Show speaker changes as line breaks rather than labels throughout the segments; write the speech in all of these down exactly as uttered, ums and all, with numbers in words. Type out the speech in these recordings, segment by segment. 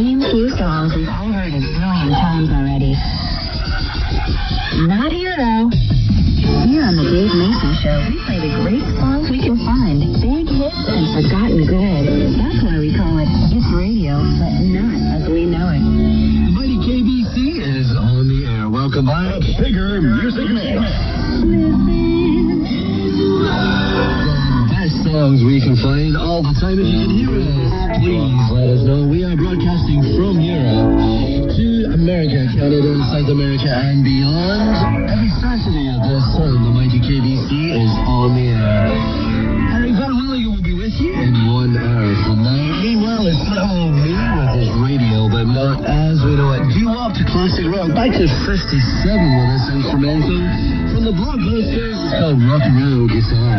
same few songs we've all heard a zillion times already. Not here, though. Here on the Dave Mason Show, we play the great songs we can find, big hits and forgotten gold. That's why we call it Hits Radio, but not as we know it.
The mighty K B C is on the air. Welcome by Bigger Music Mix. Songs we can find all the time. If you can hear us, please let us know. We are broadcasting from Europe to America, Canada, South America, and beyond. Every Saturday at this time, the mighty K B C is on the air. Harry Van Willigan will be with you in one hour from now. Meanwhile, it's Little Me with his radio, but not as we know it. Due up to classic rock. Back to fifty-seven with this instrumental from the Blockbusters. It's called Rock and Roll Guitar.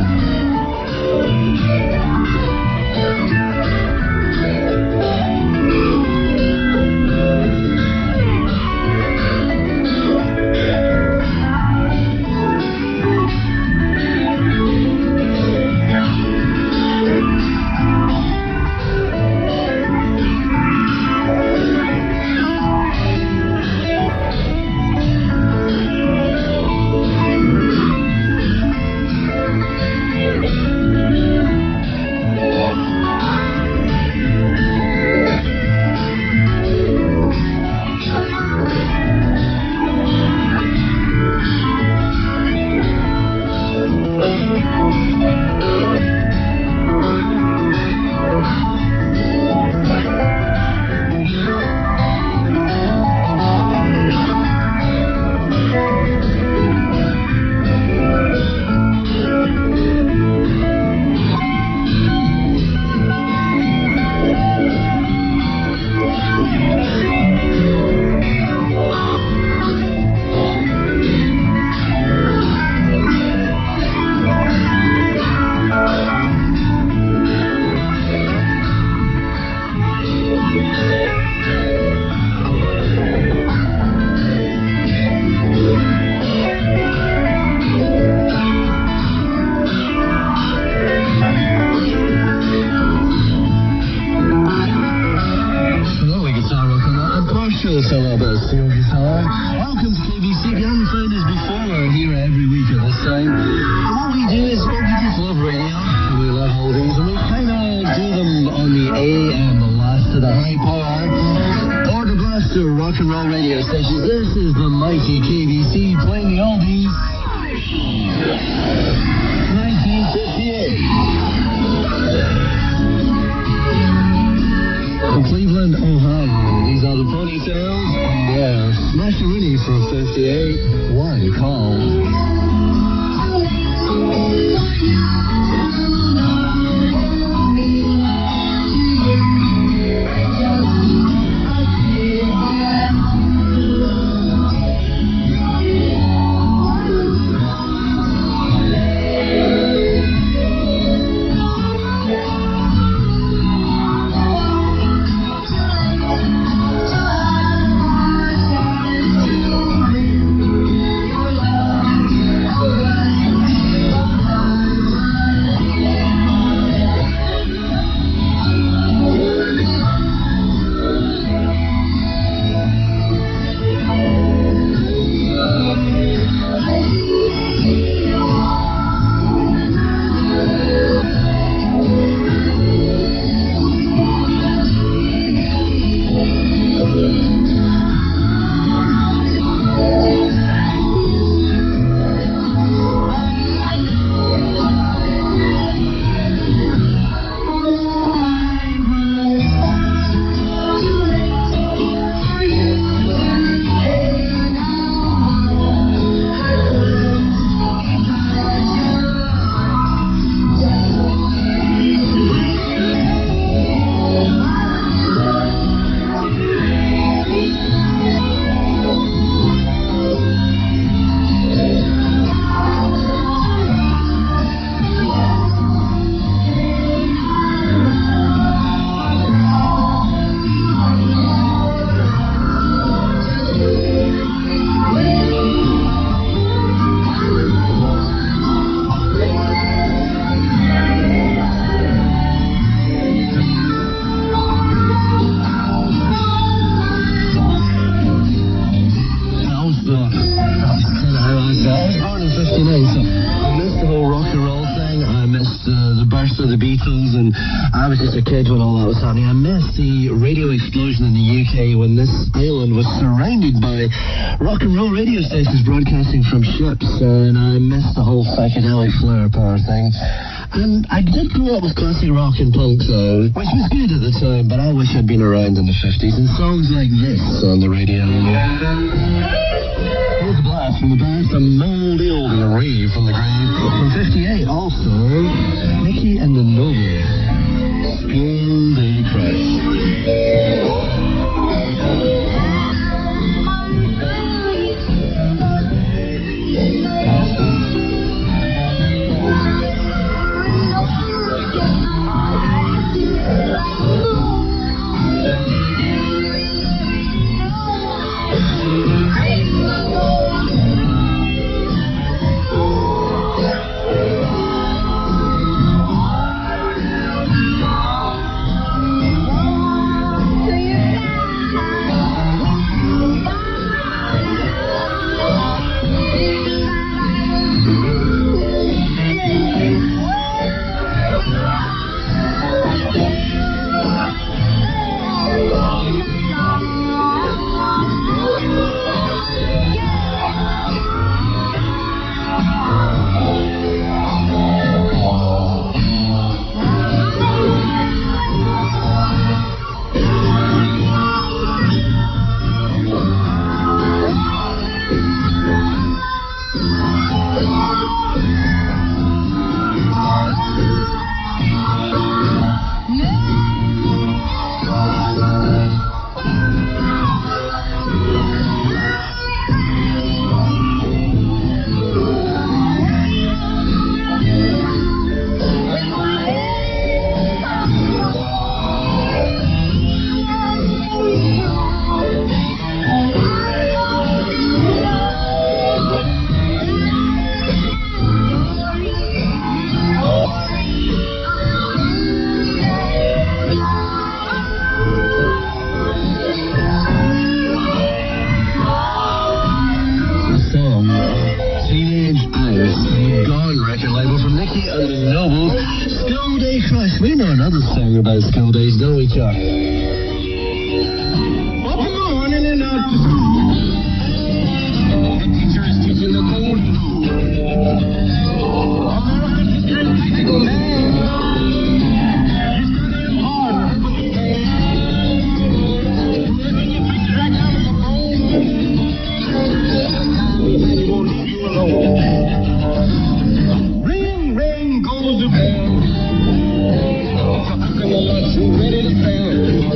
and I was just a kid when all that was happening. I missed the radio explosion in the U K when this island was surrounded by rock and roll radio stations broadcasting from ships, and I missed the whole psychedelic flare power thing. And I did grow up with classic rock and punk, though, which was good at the time, but I wish I'd been around in the fifties, and songs like this on the radio. Here's a blast from the band, some moldy oldie, a rave from the grave. From fifty-eight, also, Nicky and the Nobles, School Day Crush. We know another song about school days, don't we, Chuck? Up in the morning and out to school. The teacher is teaching the code. America's a practical man. He's studying hard. When you pick it right out of the bone, he won't leave you alone. Ring, ring, goes the bell. Ready to fail.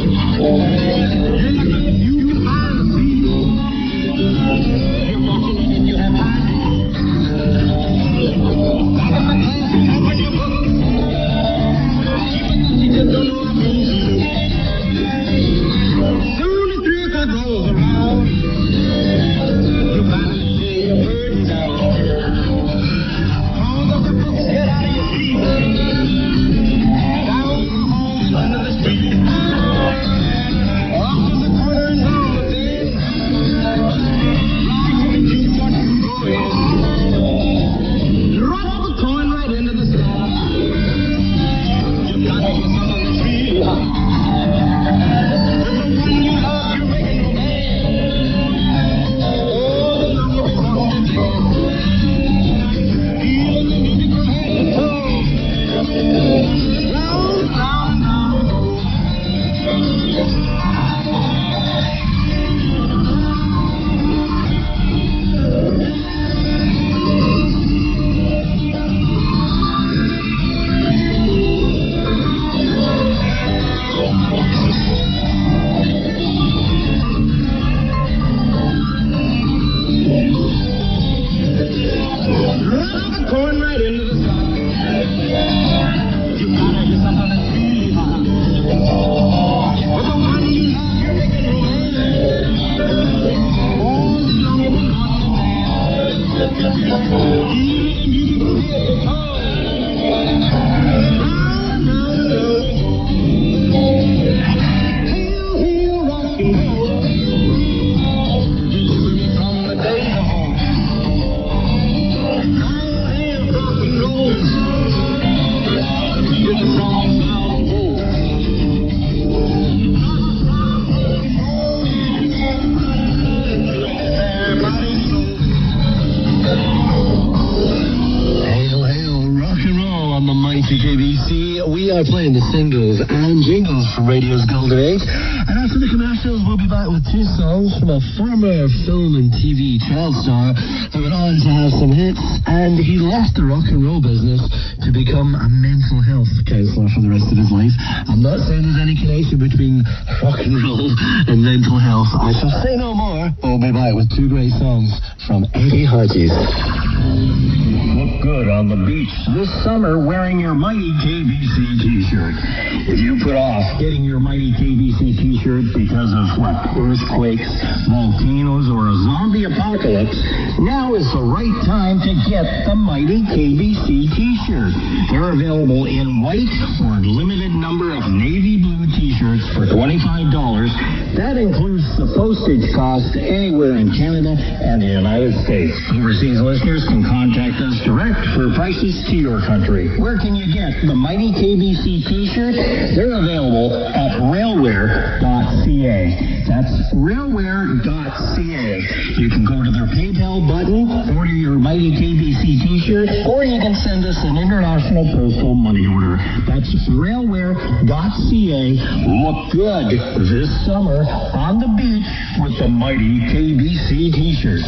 are playing the singles and jingles from radio's golden age. And after the commercials, we'll be back with two songs from a former film and T V child star who went on to have some hits, and he left the rock and roll business to become a mental health counsellor for the rest of his life. I'm not saying there's any connection between rock and roll and mental health. I shall say no more. We'll be back with two great songs from Eddie Hodges.
Look good on the beach this summer wearing your Mighty K B C t-shirt. If you put off getting your Mighty K B C t-shirt because of what, earthquakes, volcanoes, or a zombie apocalypse, now is the right time to get the Mighty K B C t-shirt. They're available in white or a limited number of navy blue t-shirts for twenty-five dollars. That includes the postage cost anywhere in Canada and the United States. Overseas listeners can contact us direct for prices to your country. Where can you get the Mighty K B C t-shirt? They're available at railwear dot c a. That's railwear dot c a. You can go to their PayPal button, order your Mighty K B C t-shirt, or you can send us an international postal money order. That's railwear dot c a. Look good this summer on the beach with the Mighty K B C t-shirt.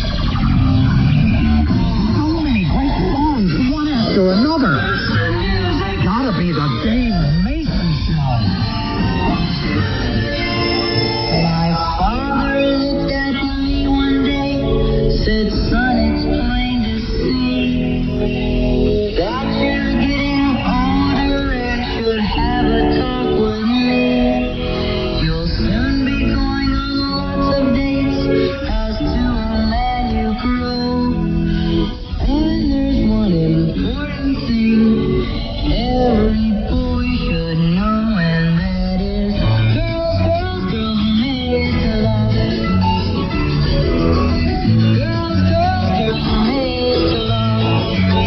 So many great songs, one after another. Gotta be the Dave Mason Show.
My father looked at me one day, said, son, it's plain to see that you're getting older and should have a talk with me. You'll soon be going on lots of dates as to a man you grow. And there's one important thing every boy should know, and that is girls, girls, girls are made to love. Girls, girls, girls are made to love.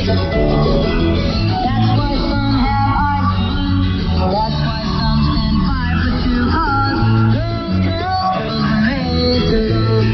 That's why some have eyes blue. That's why some stand five foot two. Cause girls, girls, girls are made to love.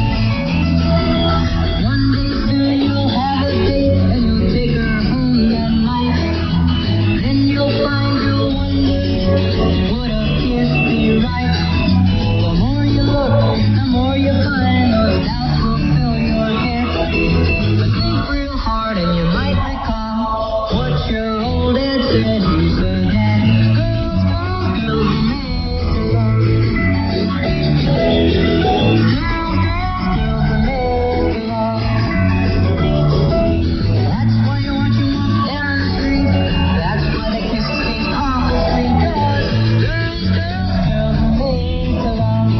One day soon you'll have a date and you'll take her home that night. Then you'll find you'll wonder, would a kiss be right? The more you look, the more you find those doubts will fill your head. But think real hard and you might recall what your old dad said. He said that girls, girls, girls are made to love. Girls, girls, girls are made to love. That's why you watch them walk down the street. That's why they kiss the face off the street. Cause girls, girls, girls are made to love.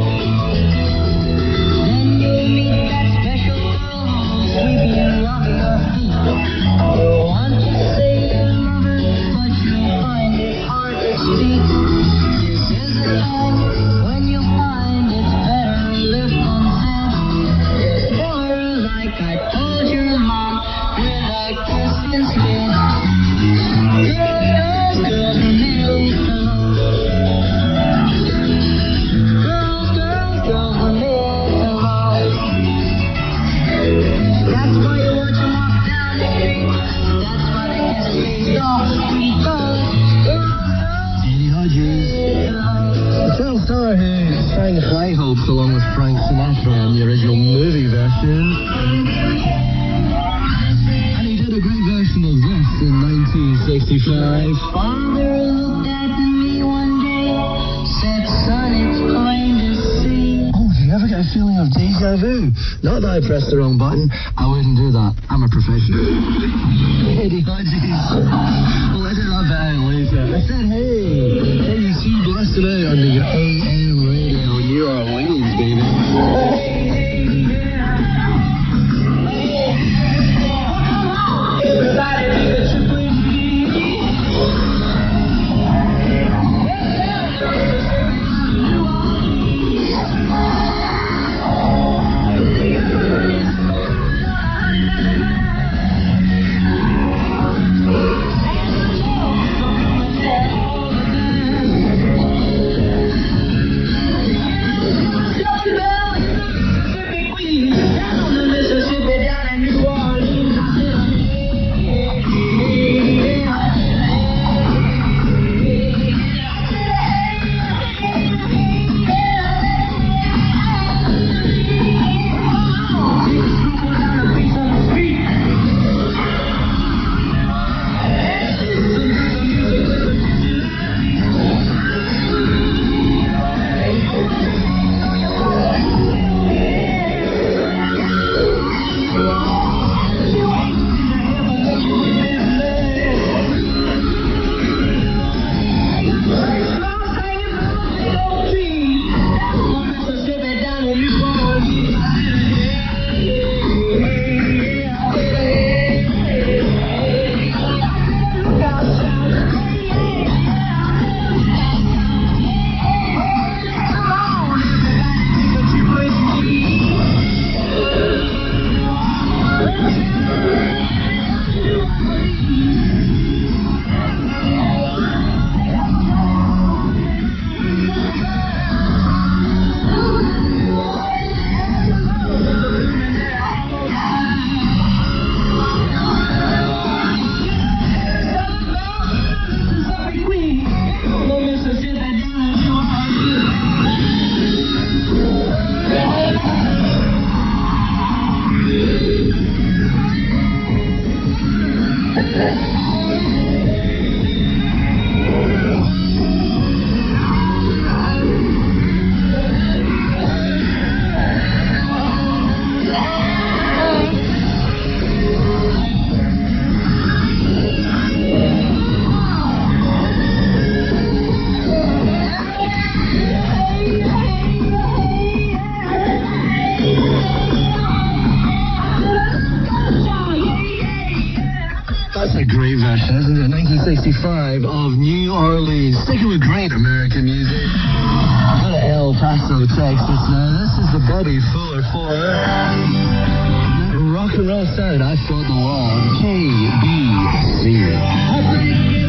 Then you'll meet that special girl who's sweeping you off your feet. You'll want to say you love her, but you'll find it hard to speak. This is the time when you'll find it's better left unsaid. Just tell her like I told your mom with a kiss instead. Girls, girls, girls are made to love. Girls, girls, girls are made to love. That's why you watch them walk down the street. That's why they kiss the face off the street. Cause girls, girls
Eddie Hodges.
are love.
The child star who sang High Hopes along with Frank Sinatra on the original movie version. And he did a great version of this in nineteen sixty-five.
Father looked at me one day, said, son, it's plain to see.
Oh, do you ever get a feeling of deja vu? Not that I pressed the wrong button. I wouldn't do that. I'm a professional. Eddie Hodges. We'll edit that bit out later. I said, hey, K B C blasted out on the A M radio in New Orleans, baby. great version, isn't it? nineteen sixty-five of New Orleans. Sticking with great American music. Out of El Paso, Texas now. This is the Bobby Fuller Four. Rock and roll sound. I fought the war. K B C.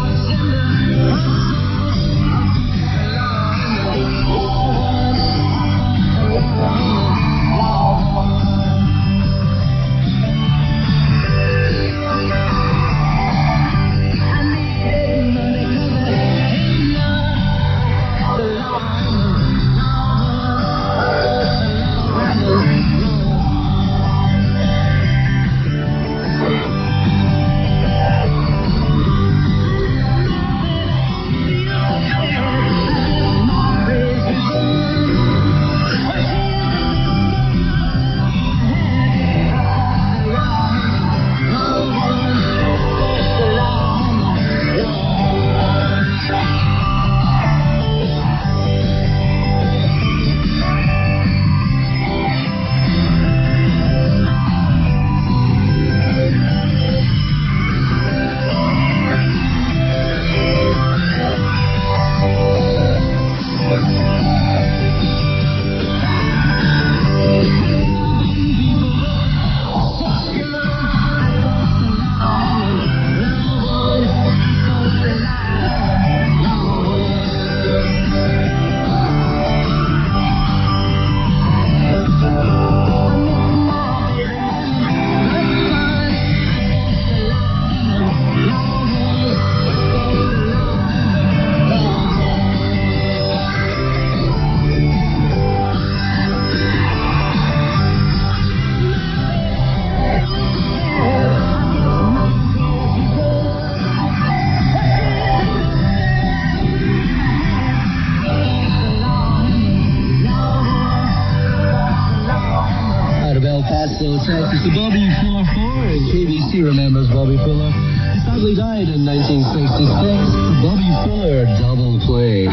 Texas, the Bobby Fuller Four, and K B C remembers Bobby Fuller. He sadly died in nineteen sixty-six. Bobby Fuller double play.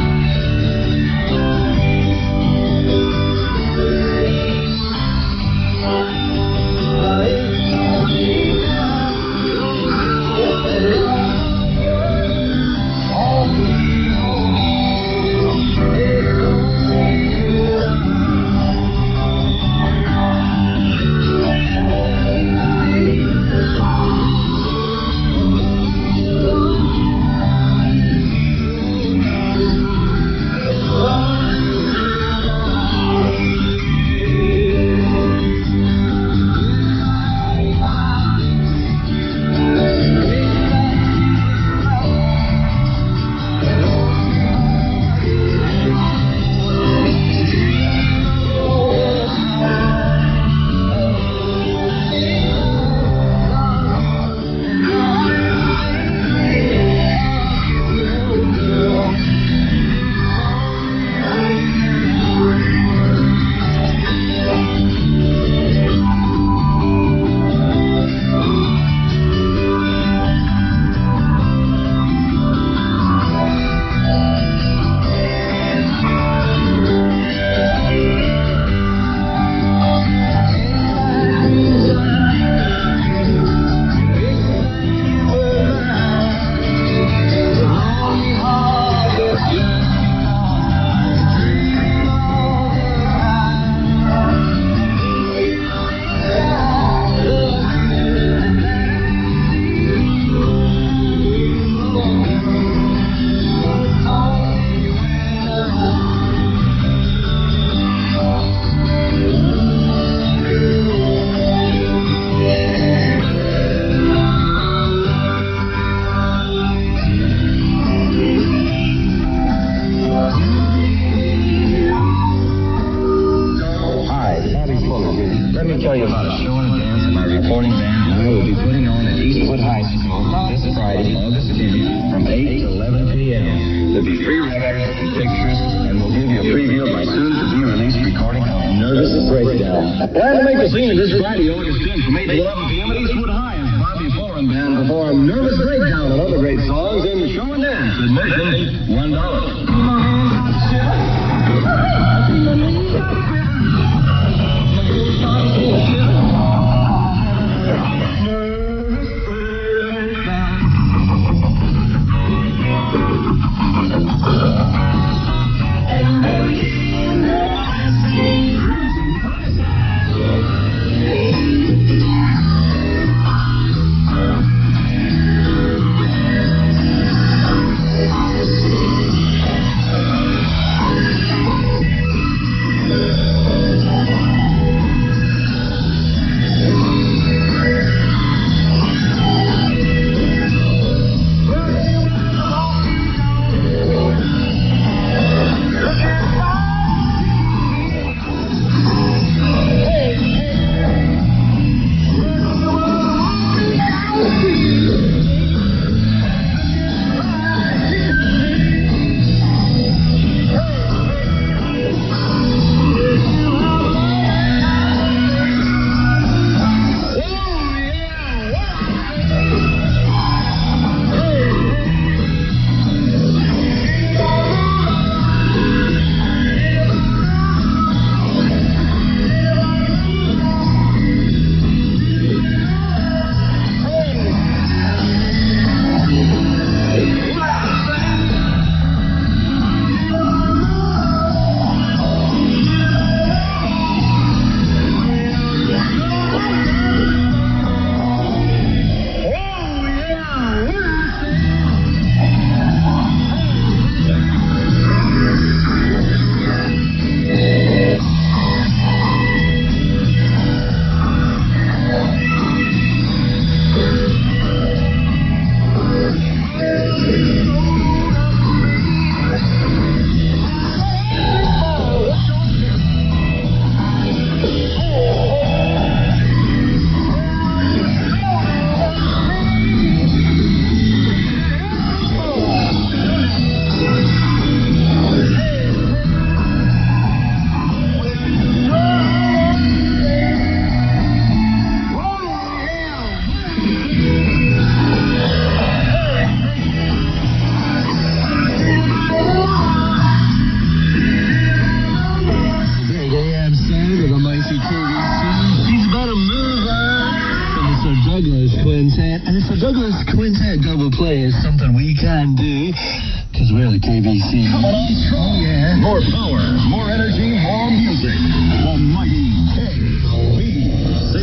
there's something we can do, because we're the K B C.
Coming on strong.
Oh, yeah.
More power, more energy, more music. The mighty K B C.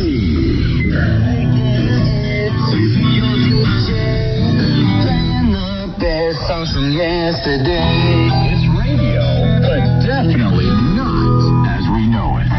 Playing the best songs from yesterday.
It's radio, but definitely not as we know it.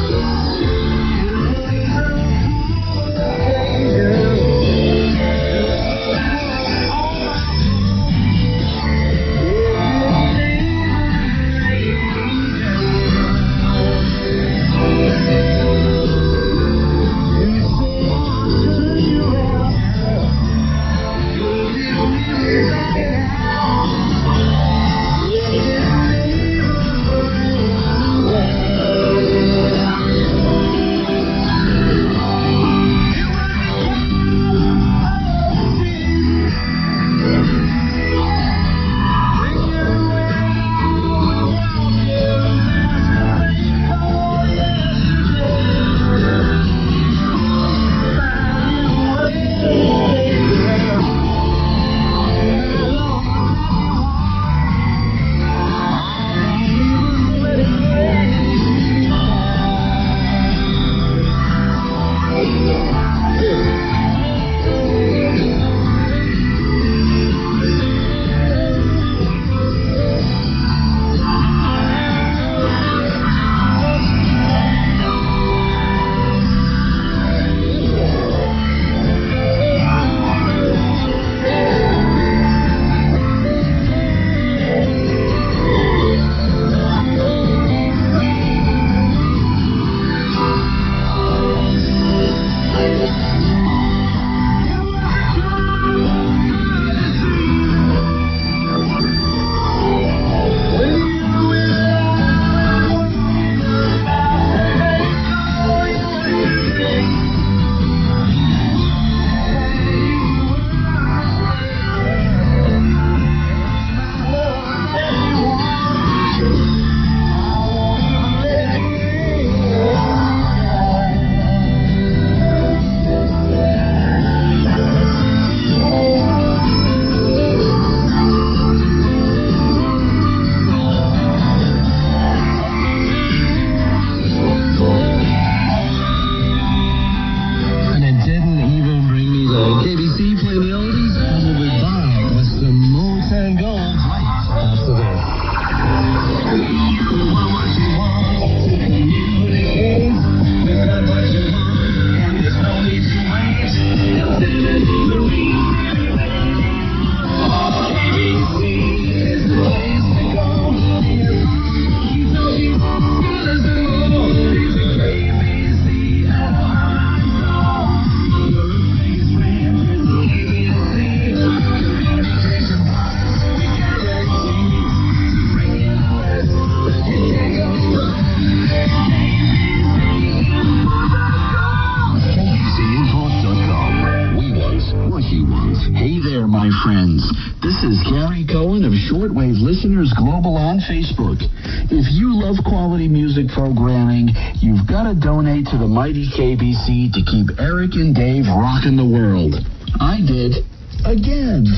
Shortwave listeners global on Facebook. If you love quality music programming, you've got to donate to the mighty K B C to keep Eric and Dave rocking the world. I did. Again.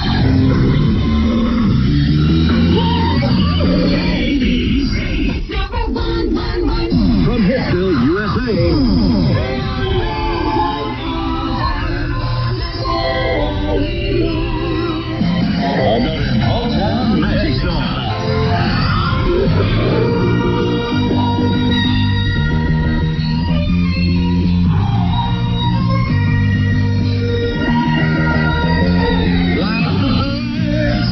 From Hitsville, U S A. Another Motown magic song. Like the bird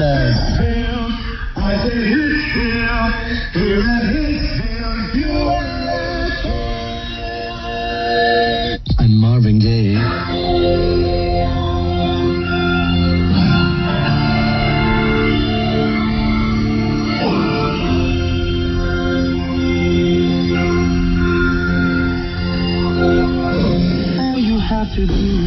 Madness.
I said Hitsville, here at Hitsville, U S A.
And Marvin Gaye.
All you have to do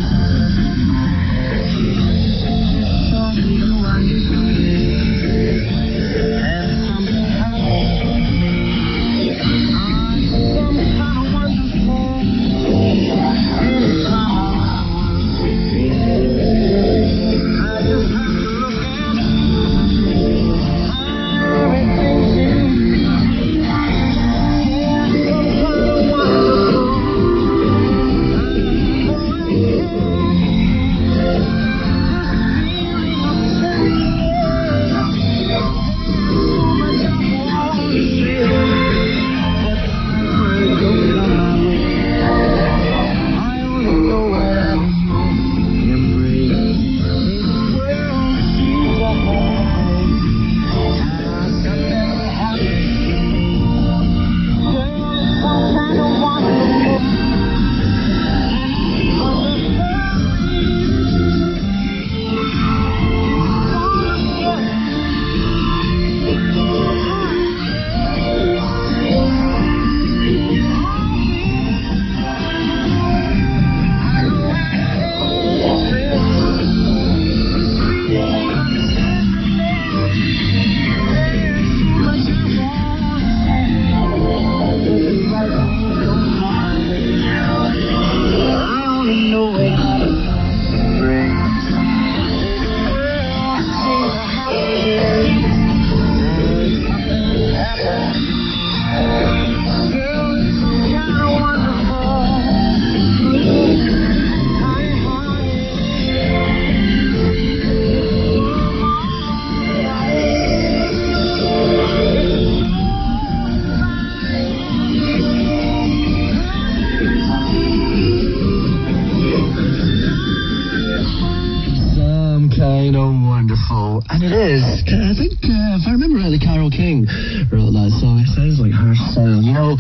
And it is. I think, uh, if I remember rightly, Carole King wrote that song. It sounds like her style. You know,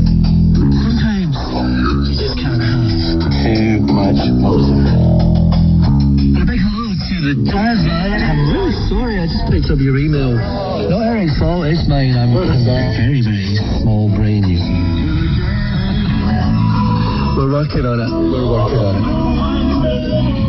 sometimes you just can't have too much of it. And a big hello to the jazz man. I'm really sorry, I just picked up your email. Not Eric's fault, it's mine. I'm, I'm very, very small brain, you see. We're working on it. We're working on it.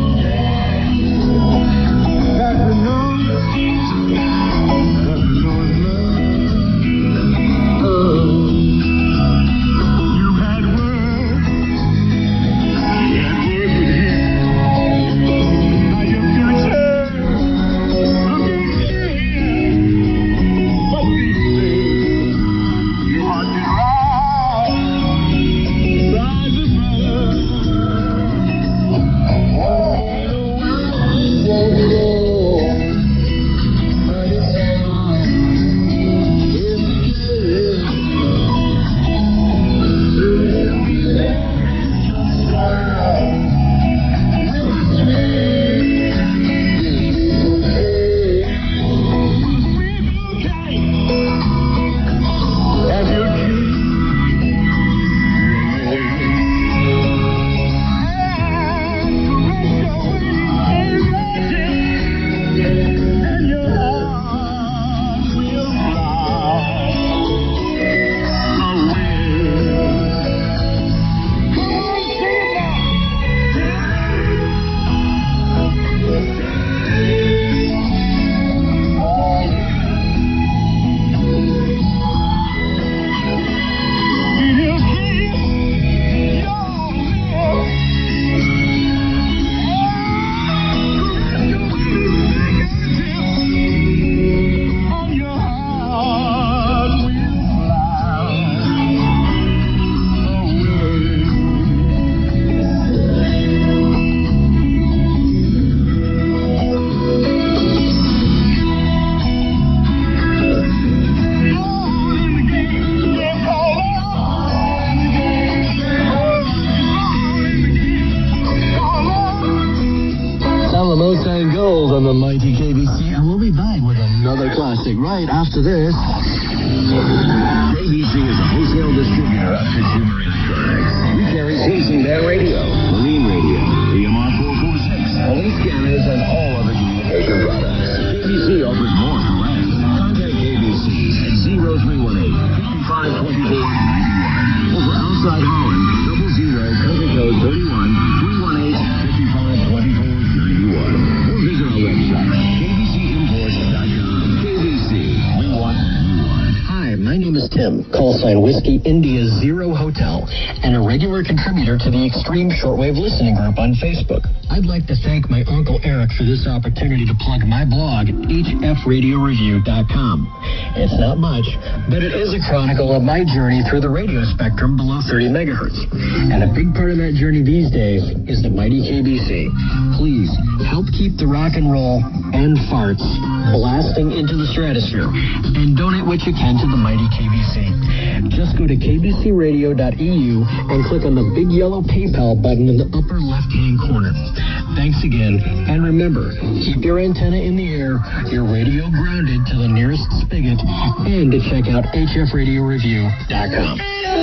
with another classic right after this.
J B C is a wholesale distributor of consumer electronics. We carry Simpson Band Radio, Marine Radio, E M R four forty-six, police scanners, and all other communication products. J B C offers more for less. Contact J B C at zero three one eight, five two four, nine one. Or for outside Holland, double zero, country code thirty-one, three one eight, five five two four, nine one. Or visit our website, J B C imports dot com. J B C, we want you want.
Hi, my name is Tim, call sign Whiskey India Zero Hotel, and a regular contributor to the Extreme Shortwave Listening Group on Facebook. I'd like to thank my Uncle Eric for this opportunity to plug my blog, H F radio review dot com. It's not much, but it is a chronicle of my journey through the radio spectrum below thirty megahertz. And a big part of that journey these days is the mighty K B C. Please help keep the rock and roll and farts blasting into the stratosphere, and donate what you can to the mighty K B C. Just go to K B C radio dot E U and click on the big yellow PayPal button in the upper left-hand corner. Thanks again, and remember, keep your antenna in the air, your radio grounded to the nearest spigot, and to check out H F radio review dot com.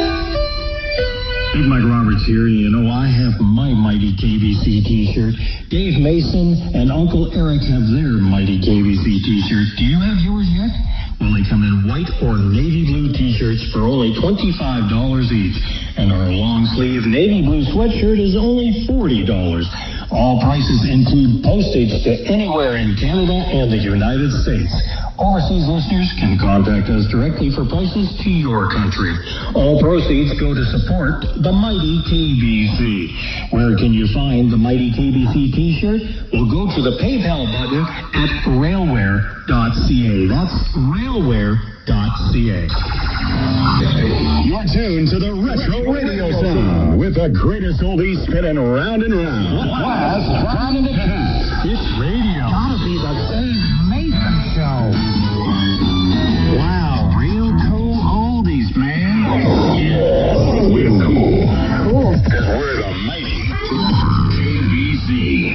Hey, Mike Roberts here. You know, I have my mighty K B C t-shirt. Dave Mason and Uncle Eric have their mighty K B C t-shirt. Do you have yours yet? Well, they come in white or navy blue t-shirts for only twenty-five dollars each. And our long-sleeve navy blue sweatshirt is only forty dollars. All prices include postage to anywhere in Canada and the United States. Overseas listeners can contact us directly for prices to your country. All proceeds go to support the mighty K B C. Where can you find the mighty K B C t-shirt? Well, go to the PayPal button at railware dot c a. That's railware dot c a.
You're tuned to the Retro Radio Sound with the greatest oldies spinning round and round.
Last round in the past. It's radio.
Gotta be the Dave Mason Show.
Wow, real cool oldies, man.
Yeah, we're cool.
Cool.
Because we're the mighty K B C.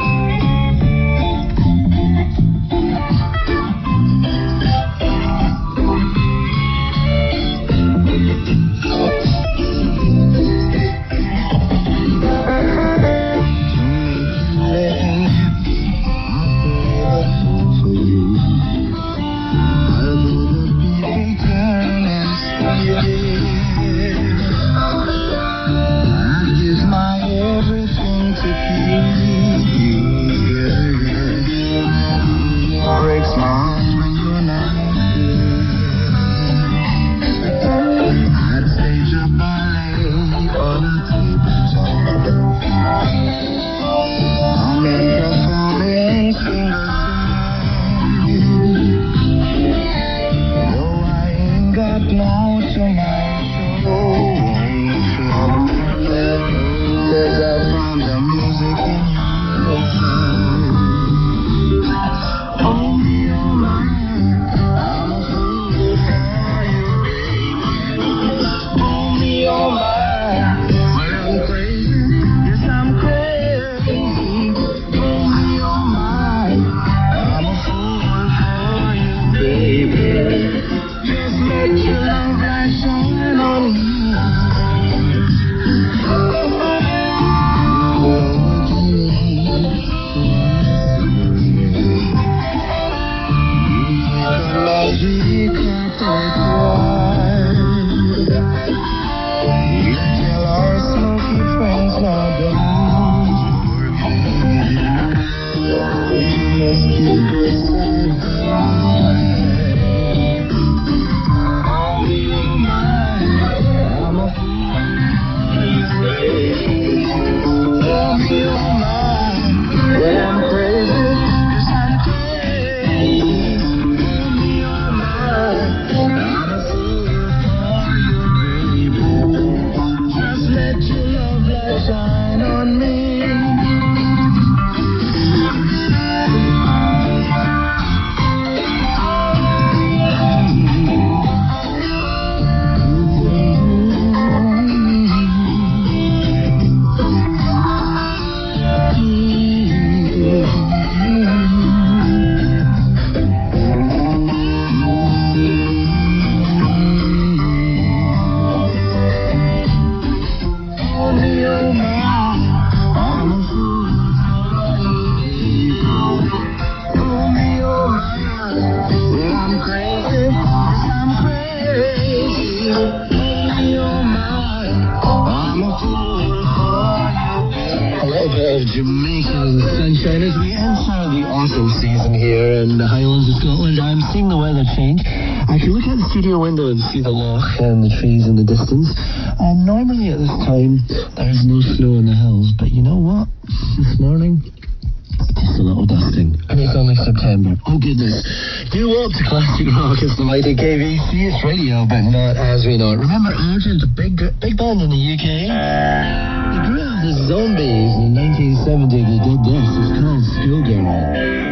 autumn season here in the Highlands of Scotland. I'm seeing the weather change. I can look out the studio window and see the loch and the trees in the distance. And normally at this time, there's no snow in the hills. But you know what? This morning, just a little dusting. And it's only September. Oh, goodness. Do up to Classic Rock. It's the mighty K B C. It's radio, but not as we know it. Remember Argent, a big, big band in the U K? They grew out the Zombies in nineteen seventy. They did this. It's called Schoolgirl.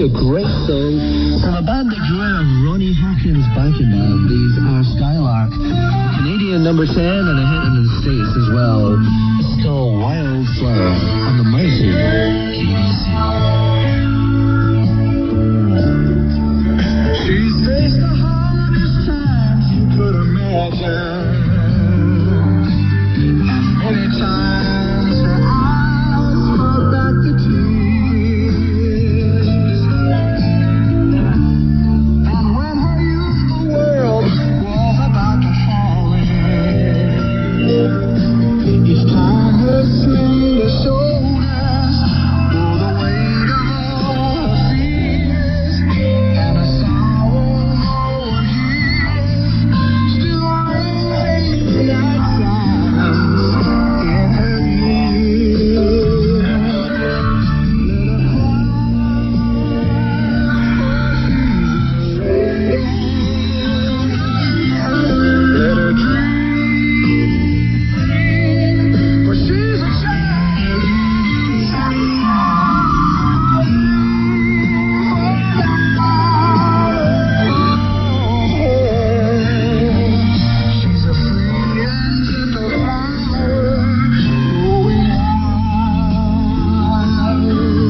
a great song from a band that grew out of Ronnie Hawkins' backing band. These are Skylark. Canadian number ten and a hit in the States as well. It's called Wildflower on the mighty K B C.
She's faced the hardest times you could imagine. And many times her eyes brought back the tears. And when her youthful world was about to fall in, each time her slender shoulders bore the weight of all her fears, and her sorrow over years still raising that silence in her ears. Let her dream, for she's a child. She's a free and gentle flower growing wild.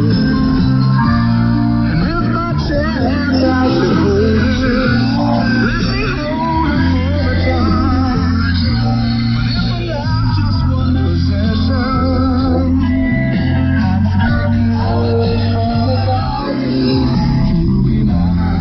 And if by chance I should hold her, let me hold her for a charge. But if I have just one possession, I would take you away from the body. You be mine.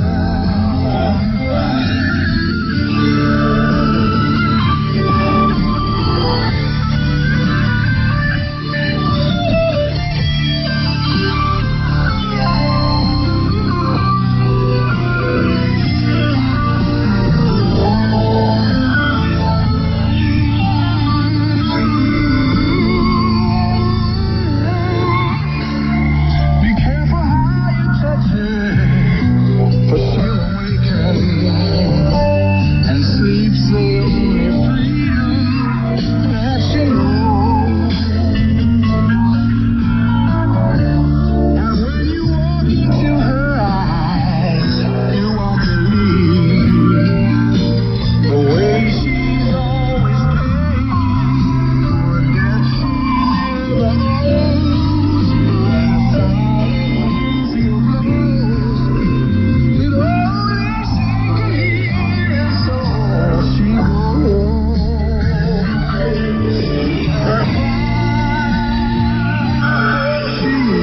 Be careful how you touch her, for she'll awaken and sleep's the only freedom that she knows. And when you walk into her eyes, you won't believe the way she's always paying for a debt she never owes. And a silence still blows with only she can hear, and so she goes. Her fire, she's a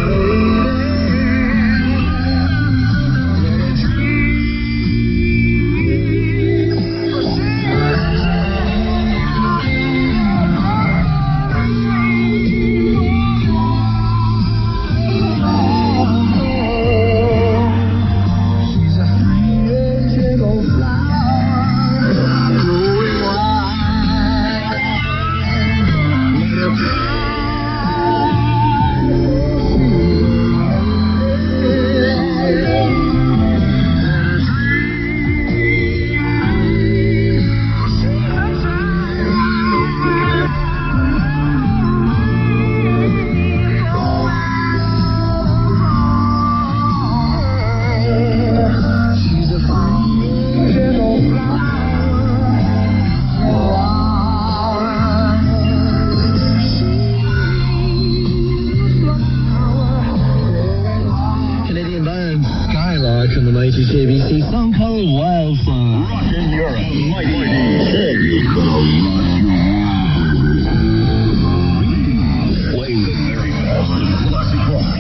She's a free and gentle flower growing wild. Let her She's a free and gentle
Canadian band Skylark on the mighty K B C. Song called Wildflower.
Rockin' Europe, mighty K. Play the very best in classic rock.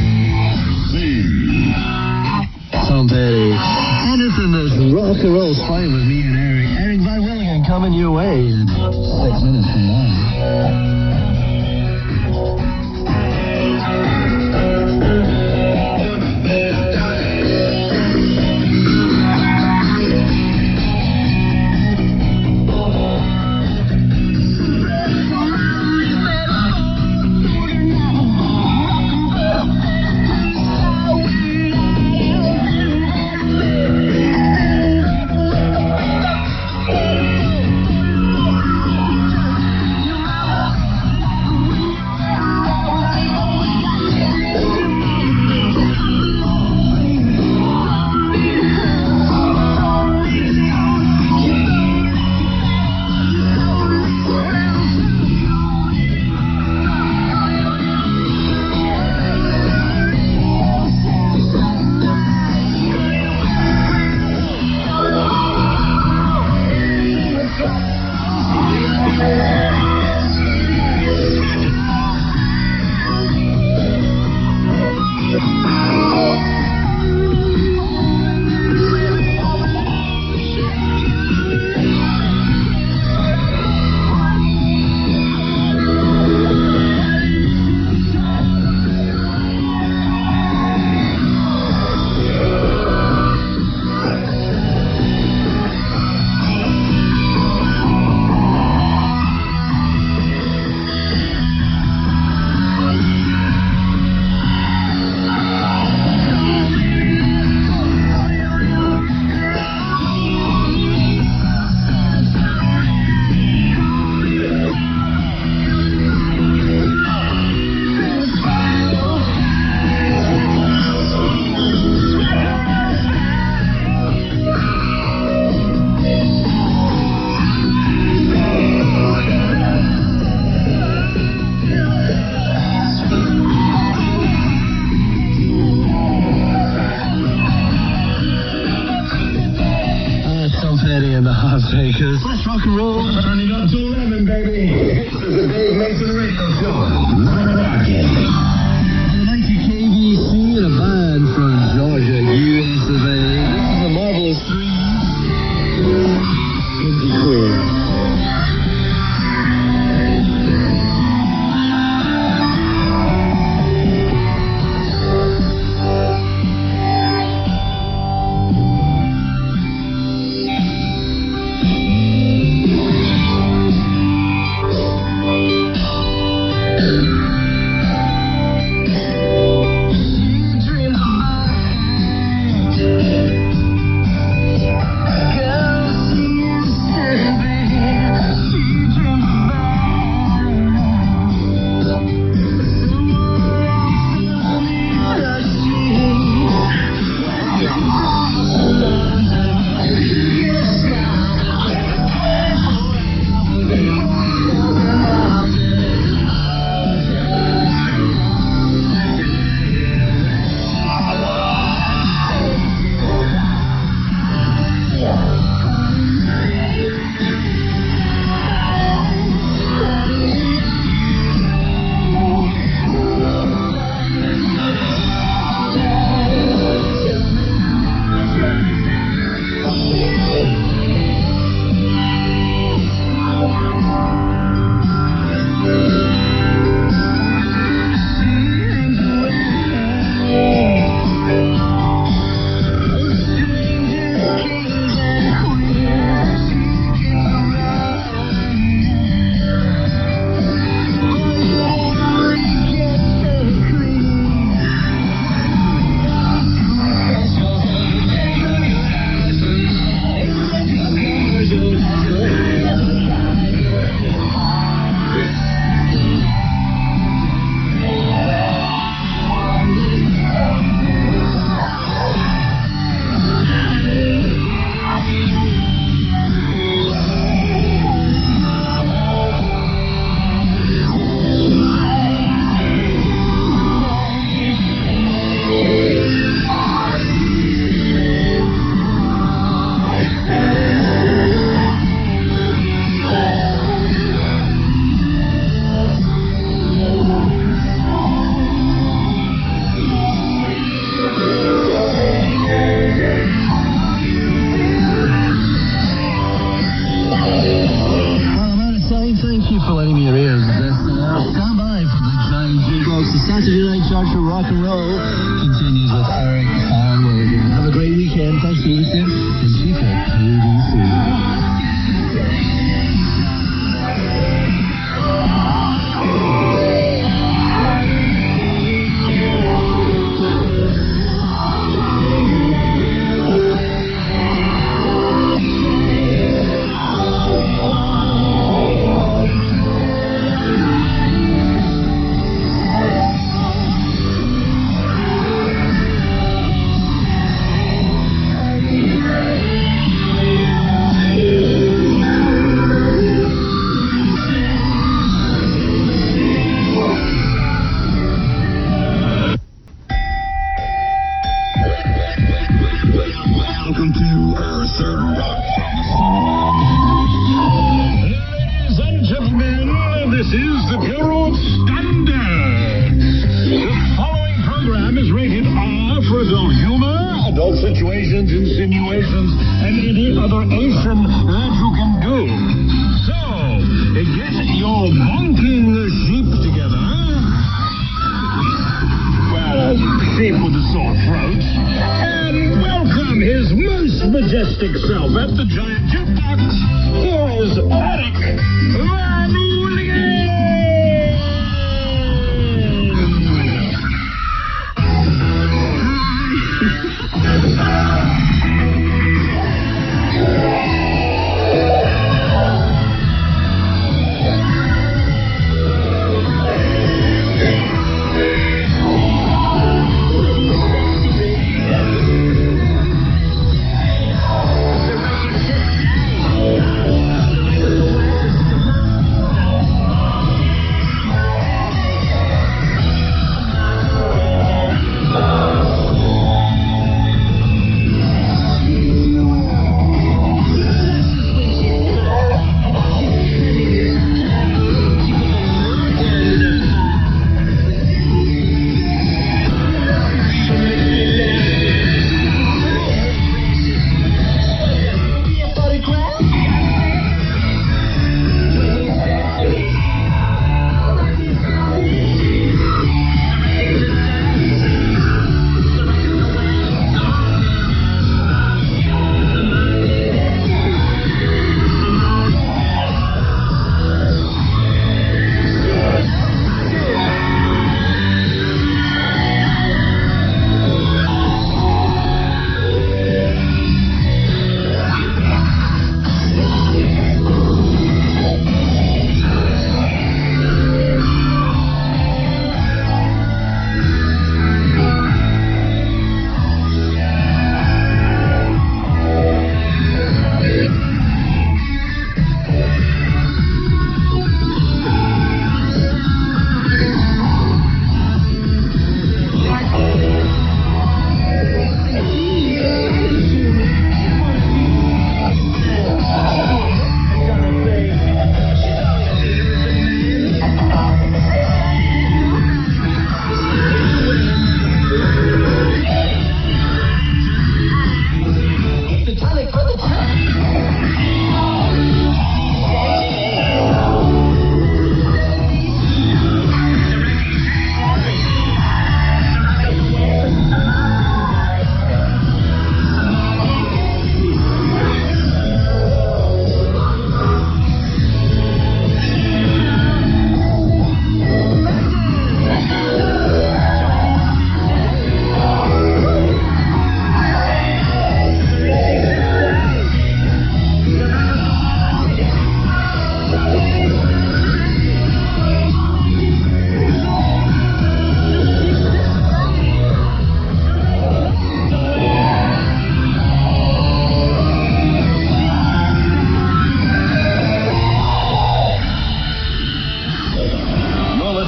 See.
Tom Petty. Anything that's rock and roll's fine with me and Eric. Eric Van Willigen coming your way in six minutes from now.
flower.
Makers. Let's rock and roll.
Turning up to eleven, baby. This is the Dave Mason Radio Show. Rockin'.
ninety K B C and a band from Georgia, U S of A. This is the Marvelous Three. Indie Queen.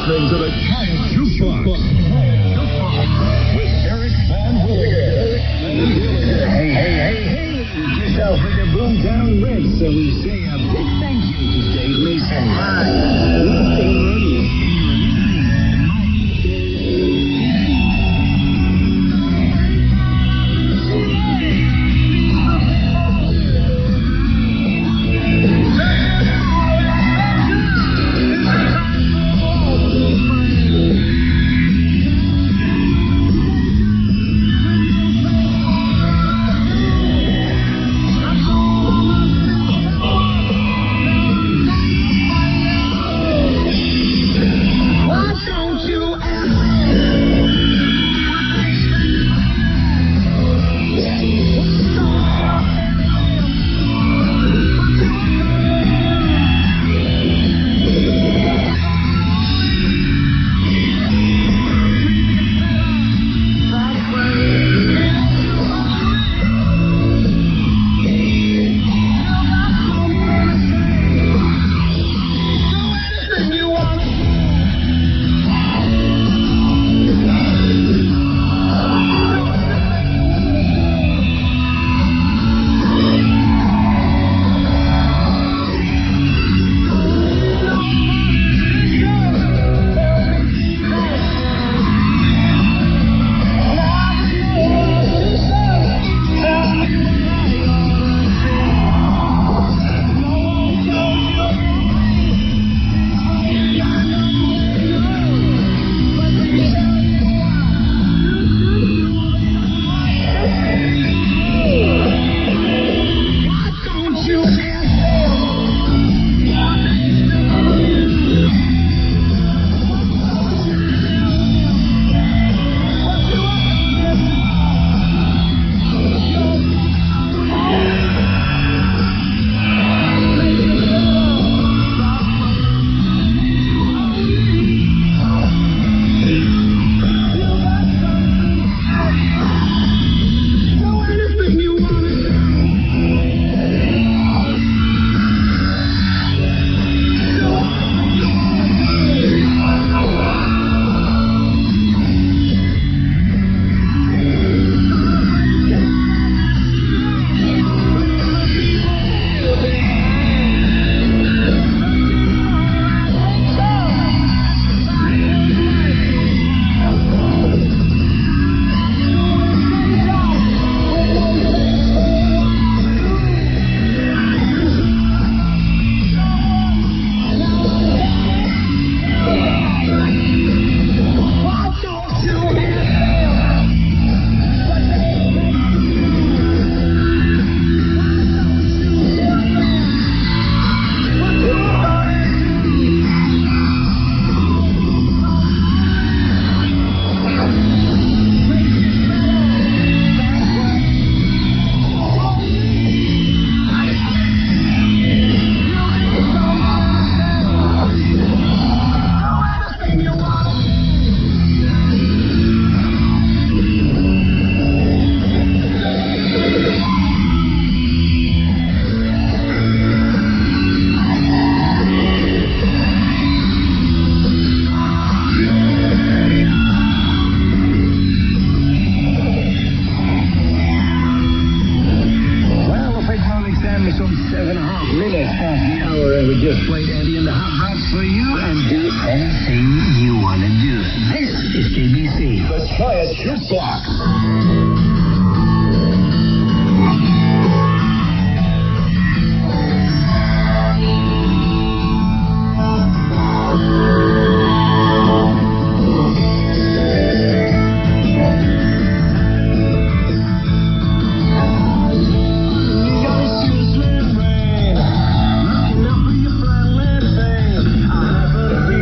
listening to the Giant Jukebox with Eric Van Williger.
Hey, hey, hey, hey! Get yourself with the Boomtown Reds, so we say a big thank you to Dave Mason.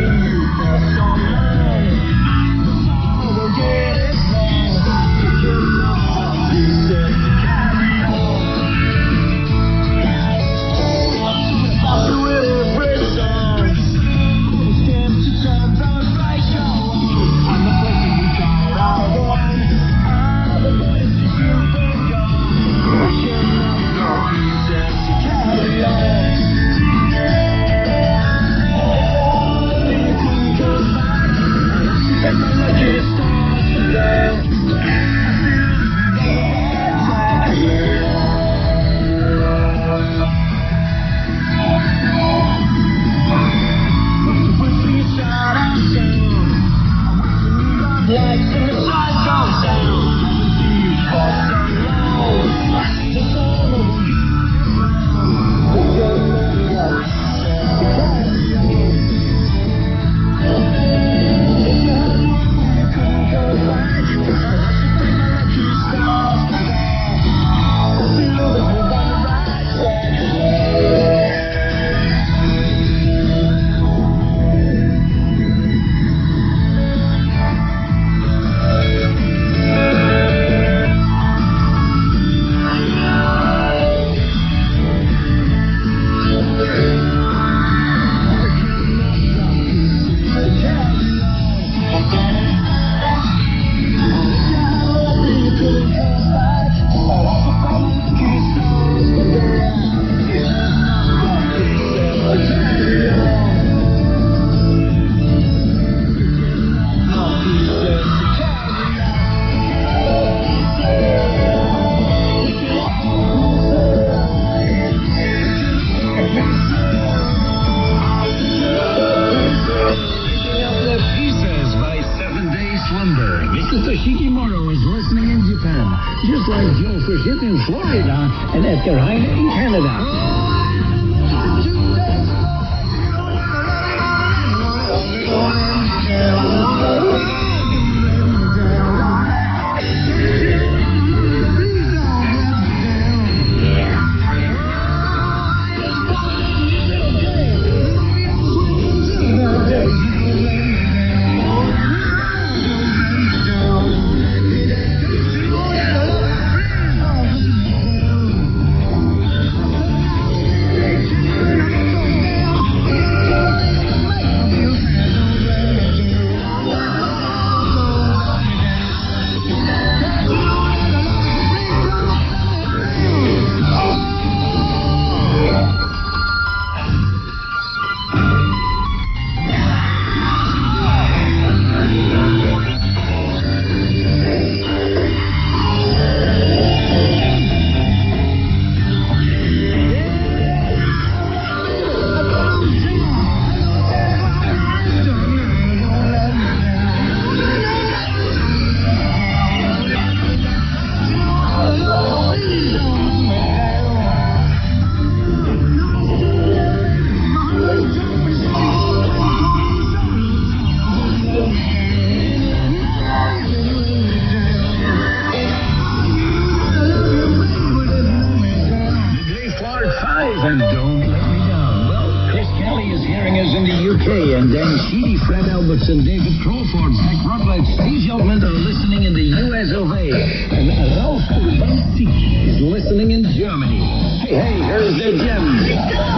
Get it wrong.
Mister Shikimoro is listening in Japan, just like Joe Frishit in Florida and Edgar Heine in Canada. And don't let me down. Well, Chris Kelly is hearing us in the U K, and Dan Sheedy, Fred Albertson, David Crawford, Zach Rutledge, Steve Yeltman are listening in the U S of A, and Ralph Urbanski is listening in Germany. Hey, hey, here's the gems.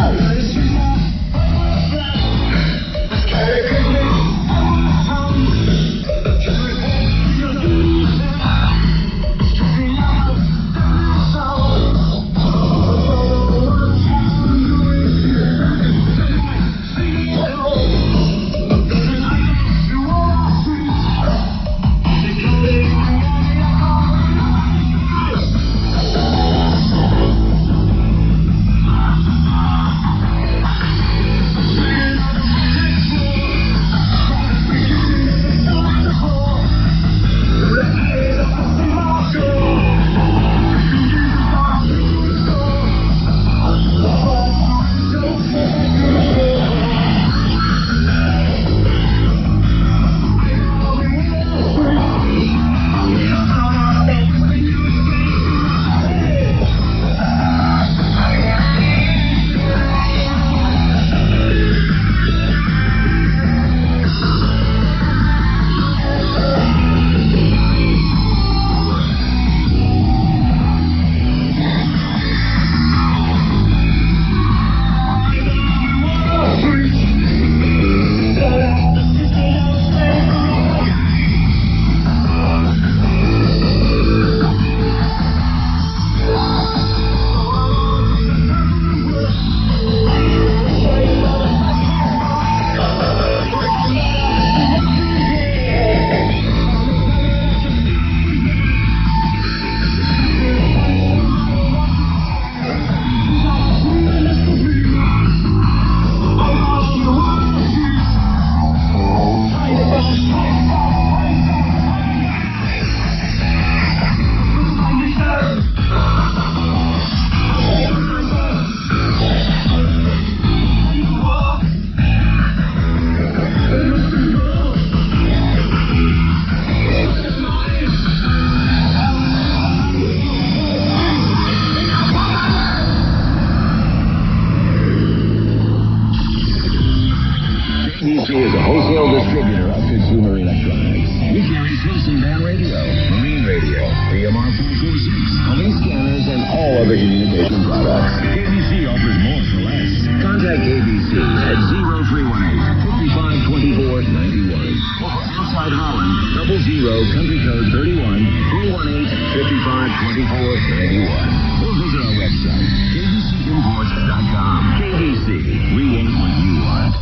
Is a wholesale distributor of consumer electronics. We carry Citizen Band Radio, Marine Radio, B M R four forty-six, police scanners, and all other communication products. K B C offers more for less. Contact K B C at zero three one eight, five five two four nine one. Or outside Holland, double zero, country code thirty-one, three one eight, five five two four nine one. Or visit our website, k b c imports dot com. K B C, we want what you want.
Hi, my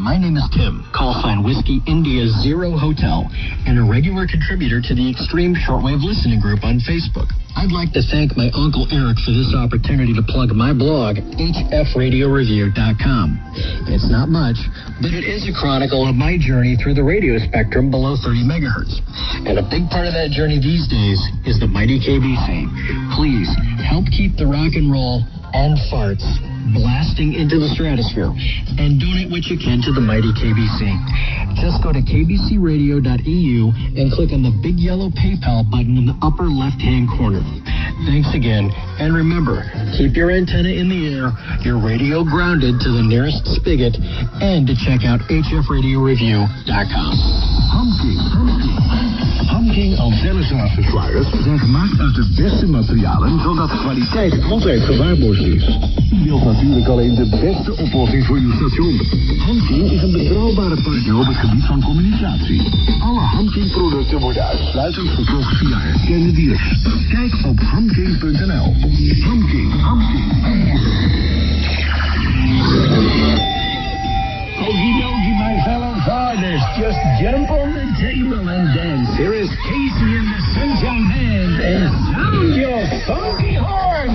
My name is Tim, call sign Whiskey India Zero Hotel, and a regular contributor to the Extreme Shortwave Listening Group on Facebook. I'd like to thank my Uncle Eric for this opportunity to plug my blog, H F radio review dot com. It's not much, but it is a chronicle of my journey through the radio spectrum below thirty megahertz. And a big part of that journey these days is the mighty K B C. Please help keep the rock and roll and farts blasting into the stratosphere, and donate what you can to the mighty K B C. Just go to k b c radio dot e u and click on the big yellow PayPal button in the upper left-hand corner. Thanks again, and remember, keep your antenna in the air, your radio grounded to the nearest spigot, and to check out H F radio review dot com.
Humking, Humking. Humking antennesaccessoires zijn gemaakt uit de beste materialen, zodat de kwaliteit altijd gewaarborgd is. U wilt natuurlijk alleen de beste oplossing voor uw station. Humking is een betrouwbare partner op het gebied van communicatie. Alle Humking-producten worden uitsluitend verkocht via erkende dealers. Kijk op humking punt n l. Humking, Humking.
Okie dokie, my fellow fathers, just jump on the table and dance. Here is Casey and the Sunshine Band, and sound your funky horn.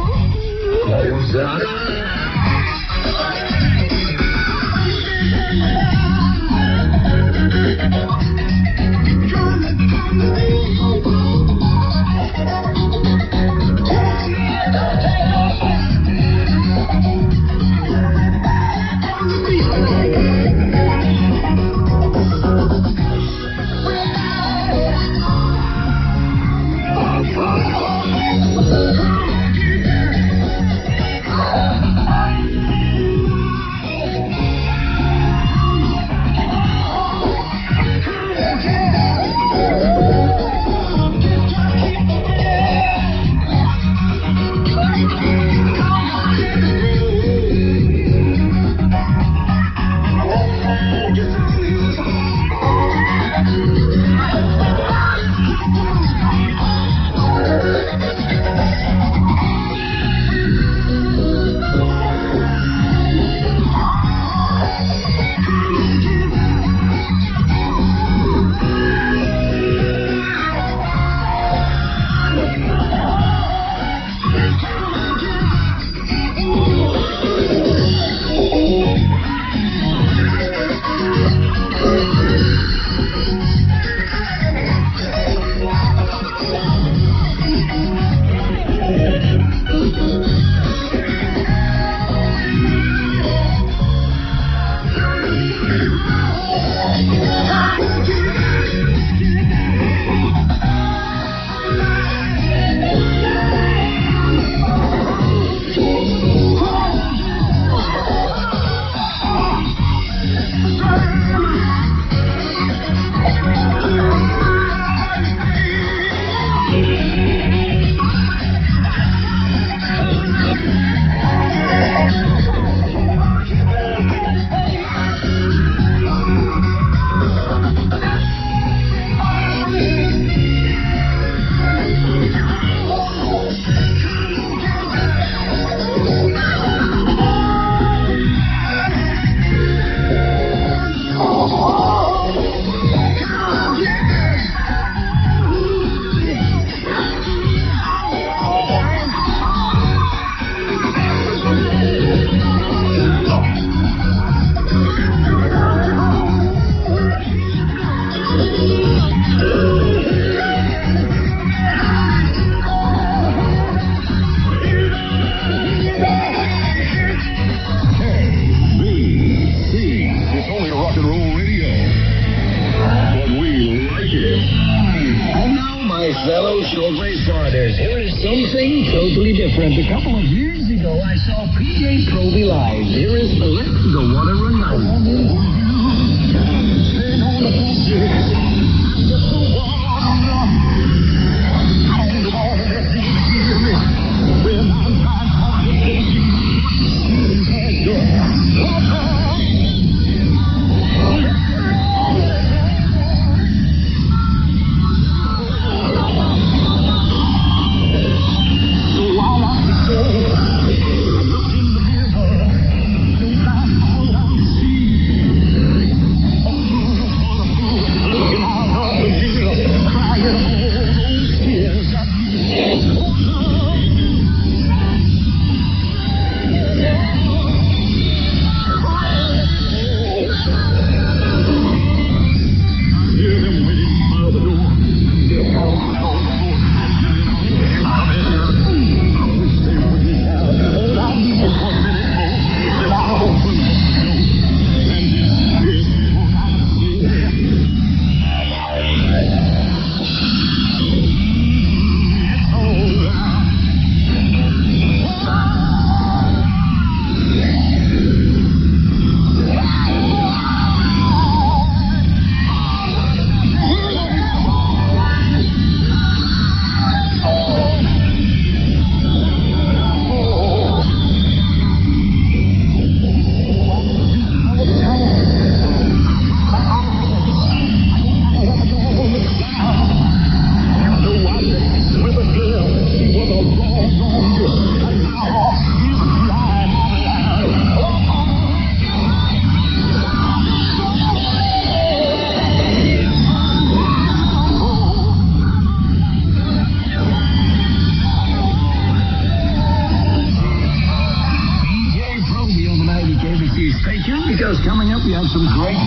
fellow shortwave fathers. Here is something totally different. A couple of years ago, I saw P J Proby live. Here is Let the Water Run Down.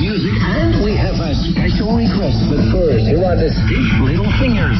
music, and we have a special request. But first, here are the Stiff Little Fingers.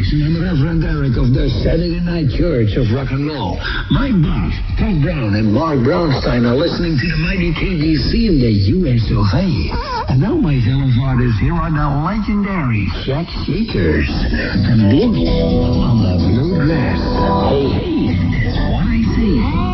Jackson. I'm Reverend Eric of the Saturday Night Church of Rock and Roll. Mike Bosch, Tom Brown, and Mark Brownstein are listening to the mighty K B C in the U S of A. And now my fellow artists, here are the legendary Sex Shakers. The Blitz on the Bluegrass. Hey, hey, that's what I see.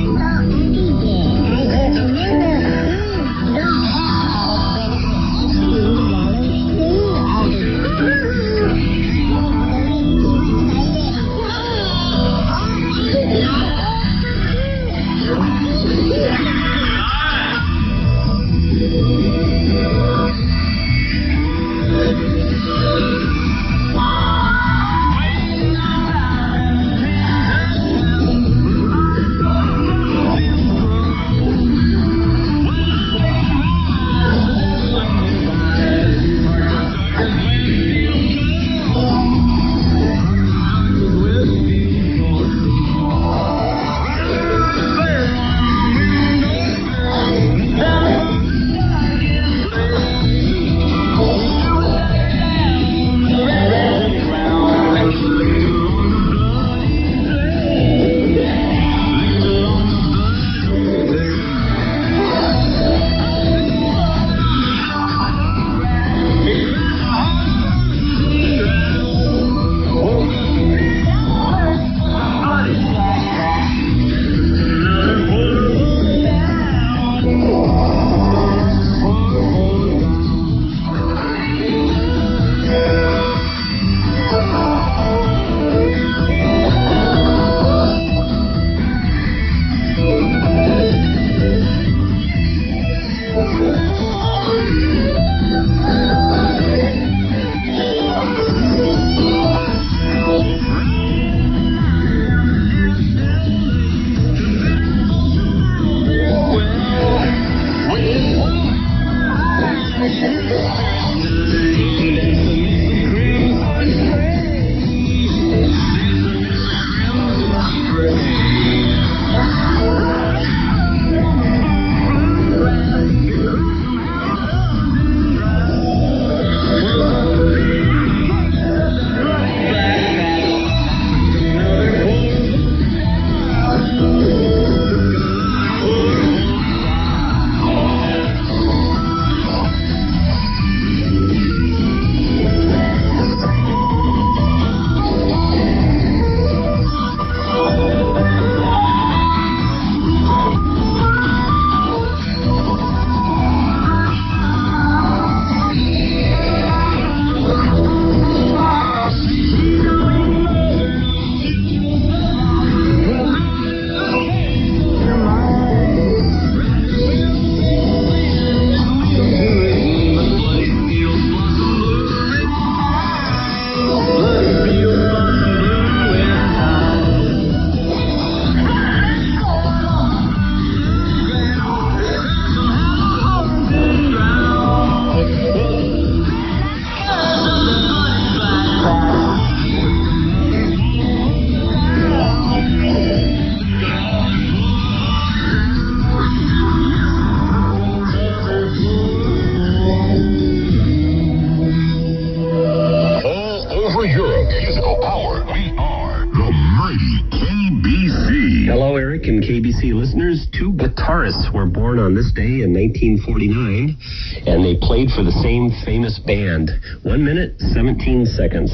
Were born on this day in nineteen forty-nine, and they played for the same famous band. One minute, seventeen seconds.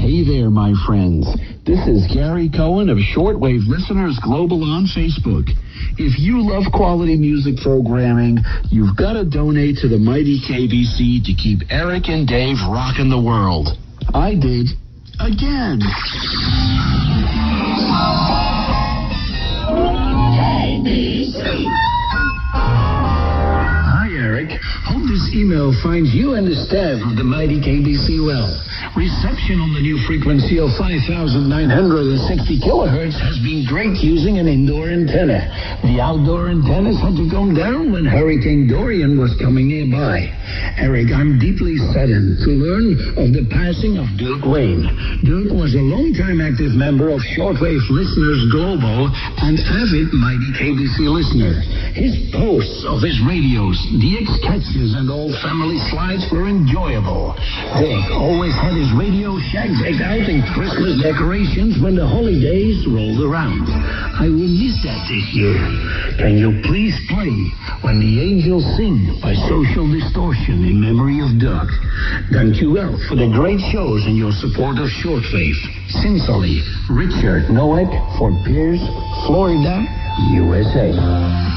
Hey there, my friends. This is Gary Cohen of Shortwave Listeners Global on Facebook. If you love quality music programming, you've got to donate to the mighty K B C to keep Eric and Dave rocking the world. I did. Again. K B C. Hi, Eric. Hope this email finds you and the staff of the mighty K B C well. Reception on the new frequency of five thousand nine hundred sixty kilohertz has been great using an indoor antenna. The outdoor antennas had to come down when Hurricane Dorian was coming nearby. Eric, I'm deeply saddened to learn of the passing of Dirk Wayne. Dirk was a longtime active member of Shortwave Listeners Global and avid mighty K B C listener. His posts of his radios, D X sketches, and old family slides were enjoyable. Dirk always had his radio shack decked out in Christmas decorations when the holidays rolled around. I will miss that this year. Can you please play When the Angels Sing by Social Distortion in memory of Doug? Thank you well for the great shows and your support of Shortwave. Sincerely, Richard Nowak, Fort Pierce, Florida, U S A.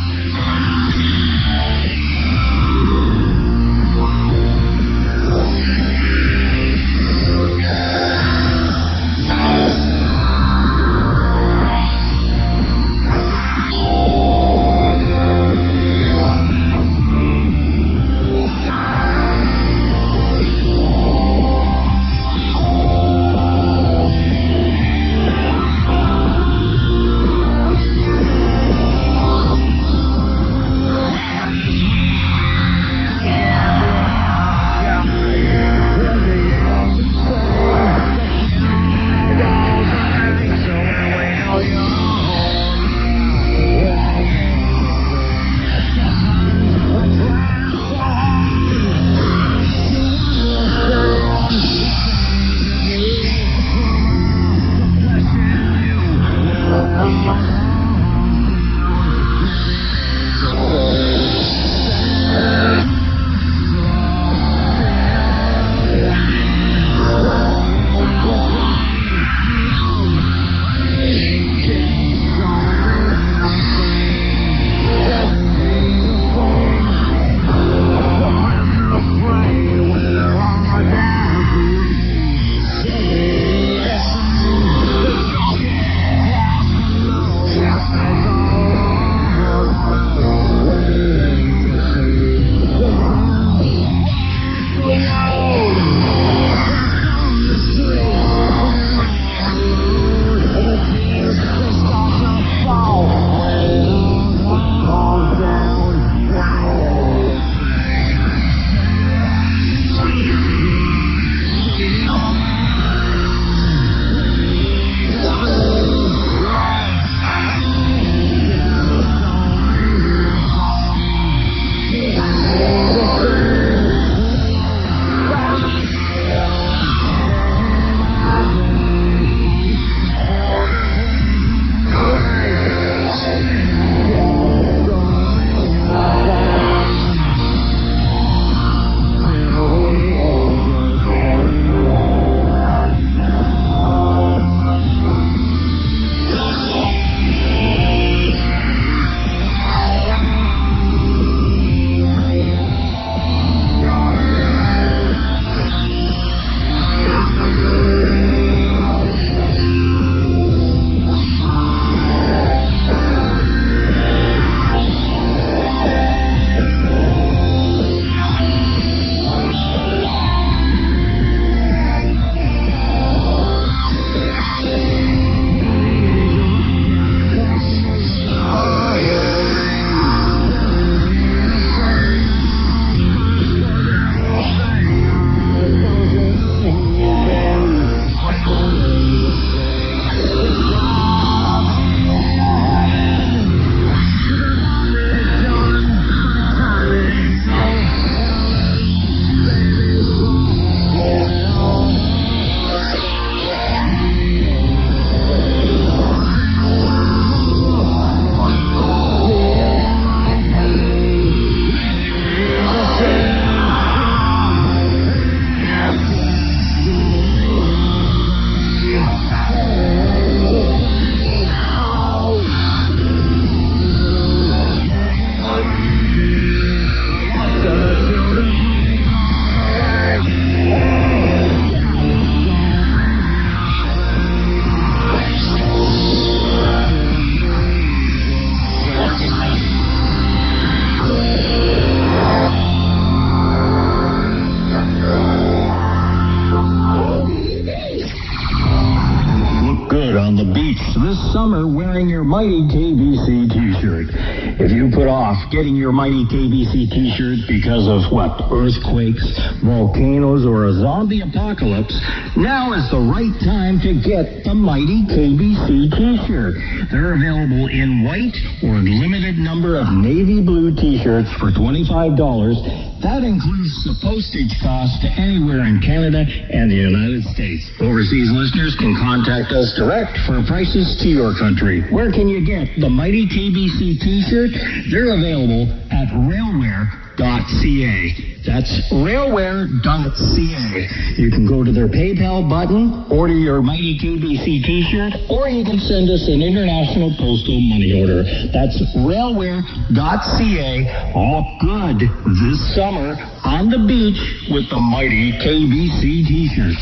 on the beach this summer wearing your Mighty K B C t-shirt. If you put off getting your Mighty K B C t-shirt because of what? Earthquakes, volcanoes, or a zombie apocalypse, now is the right time to get the Mighty K B C t-shirt. They're available in white or a limited number of navy blue t-shirts for twenty-five dollars. That includes the postage cost to anywhere in Canada and the United States. Overseas listeners can contact us direct for prices to your country. Where can you get the Mighty K B C t-shirt? They're available at railwear dot c a. That's railwear dot c a. You can go to their PayPal button, order your Mighty K B C t-shirt, or you can send us an international postal money order. That's railwear dot c a. Look good this summer on the beach with the Mighty K B C t-shirt.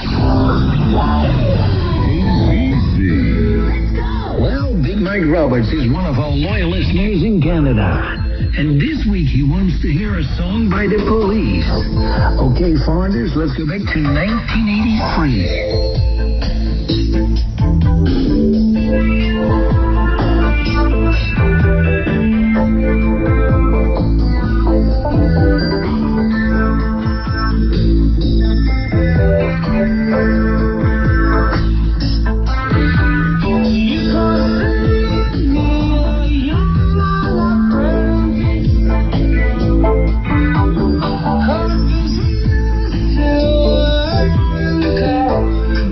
Well, Big Mike Roberts is one of our loyal listeners in Canada. And this week he wants to hear a song by the Police. Okay, foreigners, let's go back to nineteen eighty-three.
Come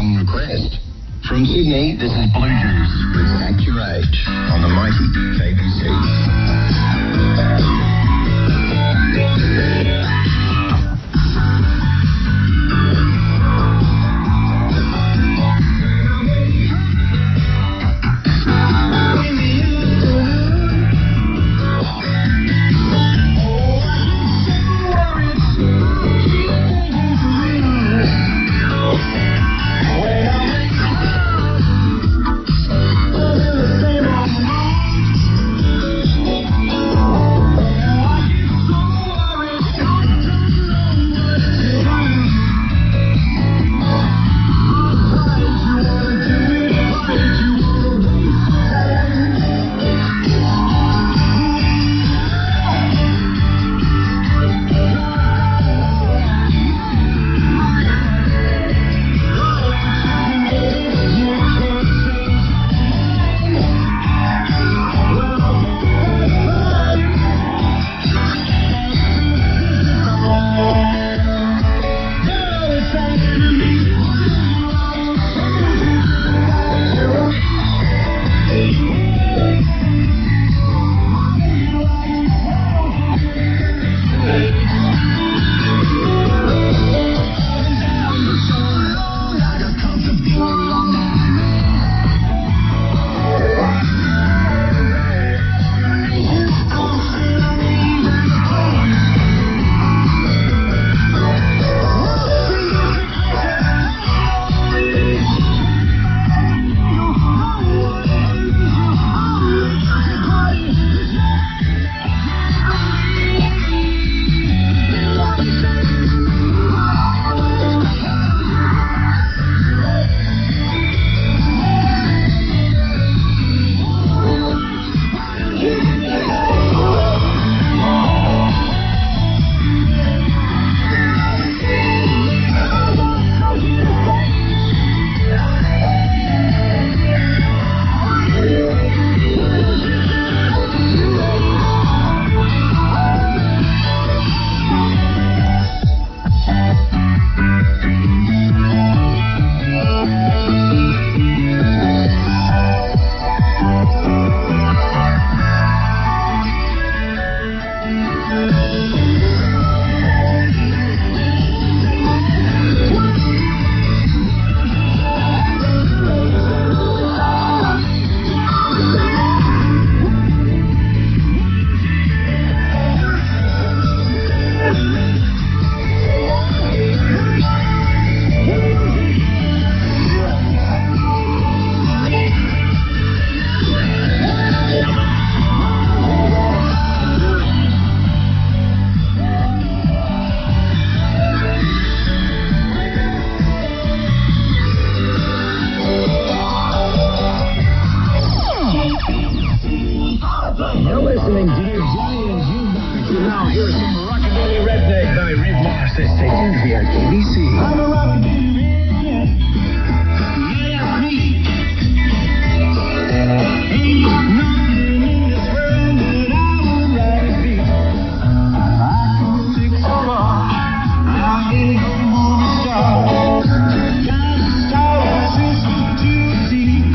song request. From Sydney, this is Blue Juice with At Your Age on the mighty K B C.
You're listening to your giant jukebox. And now here's some Rockabilly Redneck by Riv Moss. This station here at K B C. I'm a Rockabilly Redneck. Yeah, me. Ain't nothing in this world that I would rather be. I can sing so long. I ain't gonna wanna stop. Got to start a system to see.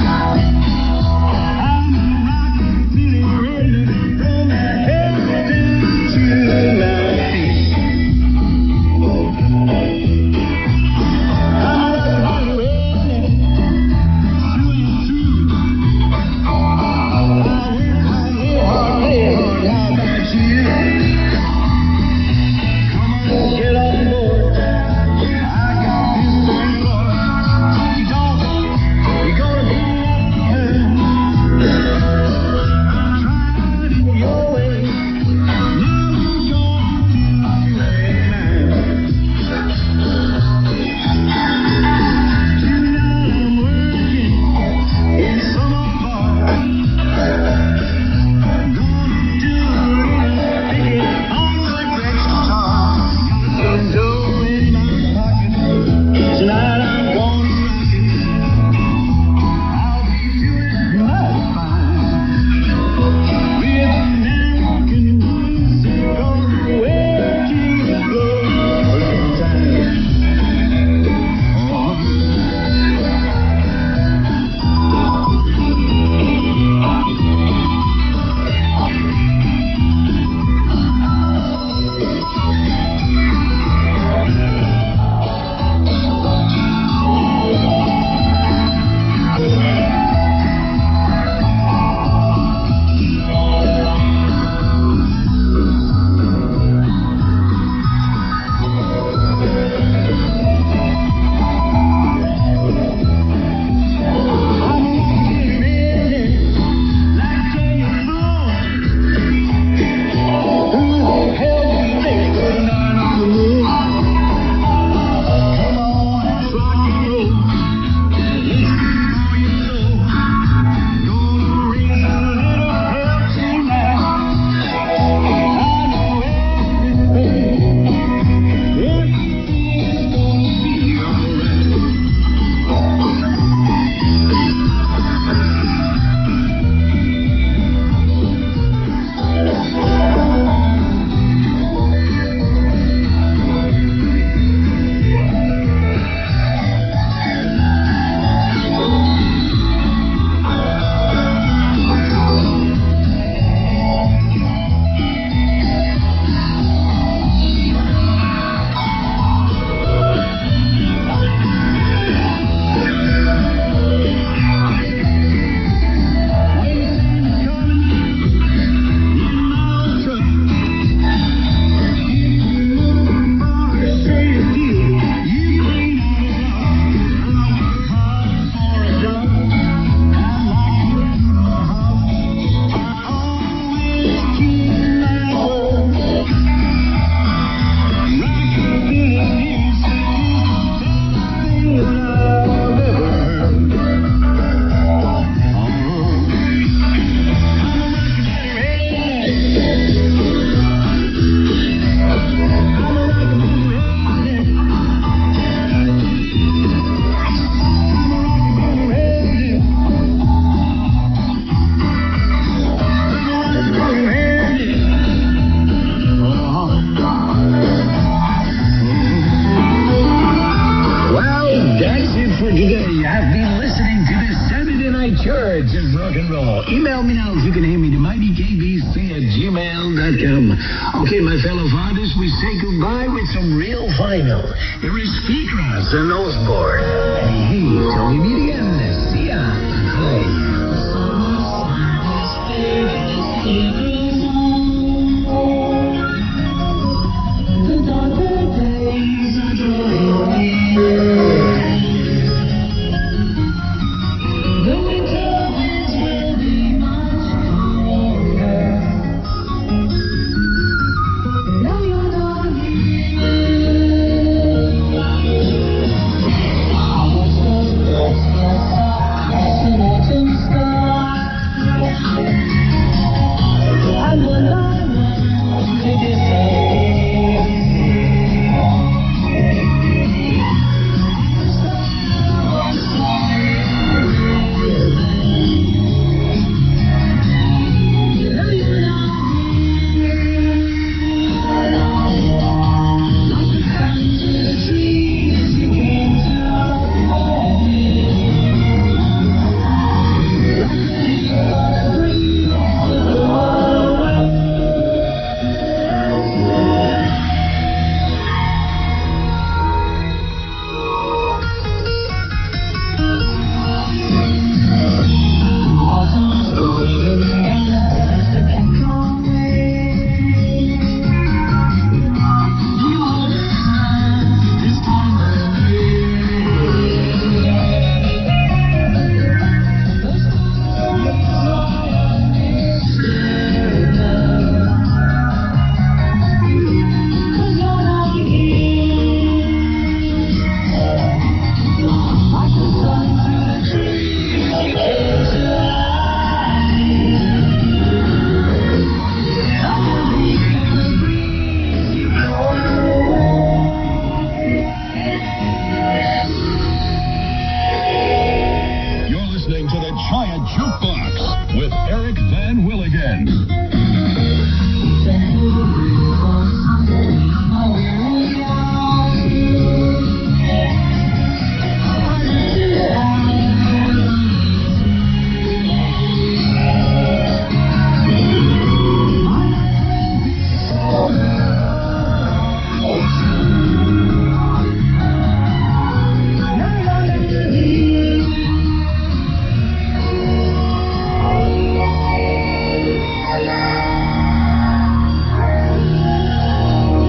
That's it for today. I've been listening to the Saturday Night Church of Rock and Roll. Email me now if you can hear me to mighty k b c at gmail dot com. Okay, my fellow fathers, we say goodbye with some real vinyl. Here is Speedgrass and Osborne. Hey, hey, till we meet again. See ya. Bye.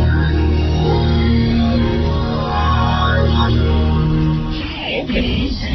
Please.